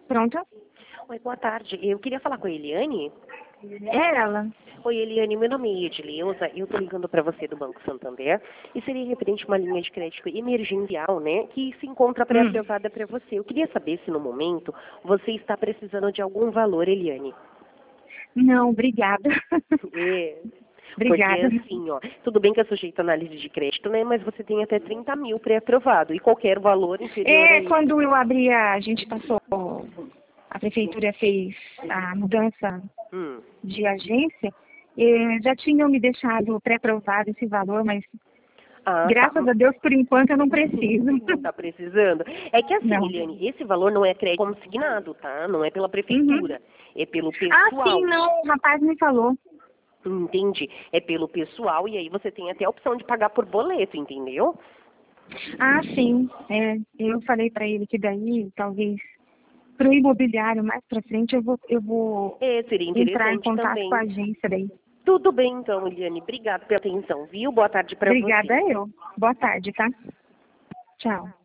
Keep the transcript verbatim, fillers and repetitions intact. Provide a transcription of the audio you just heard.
Pronto? Oi, boa tarde. Eu queria falar com a Eliane. É ela. Oi, Eliane, meu nome é Edileuza, eu estou ligando para você do Banco Santander e seria referente a uma linha de crédito emergencial, né, que se encontra Hum. pré-aprovada para você. Eu queria saber se no momento você está precisando de algum valor, Eliane. Não, obrigada. É, porque Obrigada. assim, ó, tudo bem que é sujeito a análise de crédito, né, mas você tem até trinta mil pré-aprovado e qualquer valor inferior a É, isso. quando eu abri, a, a gente passou, a prefeitura fez a mudança Hum. de agência, eh, já tinham me deixado pré-aprovado esse valor, mas Ah, tá. graças a Deus, por enquanto, eu não preciso. Não está precisando. É que assim, Não. Eliane, esse valor não é crédito consignado, tá? Não é pela Uhum. prefeitura, é pelo Ah, sim, pessoal. não, o rapaz me falou. Entende? É pelo pessoal e aí você tem até a opção de pagar por boleto, entendeu? Ah, sim, é, eu falei para ele que daí, talvez, para o imobiliário mais para frente, eu vou, eu vou É, seria entrar em interessante contato com a também. agência daí. Tudo bem então, Eliane. Obrigado pela atenção, viu? Boa tarde para você. Obrigada eu. Boa tarde, tá? Tchau.